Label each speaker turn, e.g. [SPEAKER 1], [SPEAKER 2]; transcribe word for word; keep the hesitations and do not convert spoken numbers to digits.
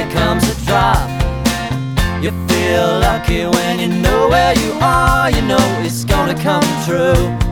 [SPEAKER 1] here comes a drop. You feel lucky when you know where you are. You know it's gonna come true.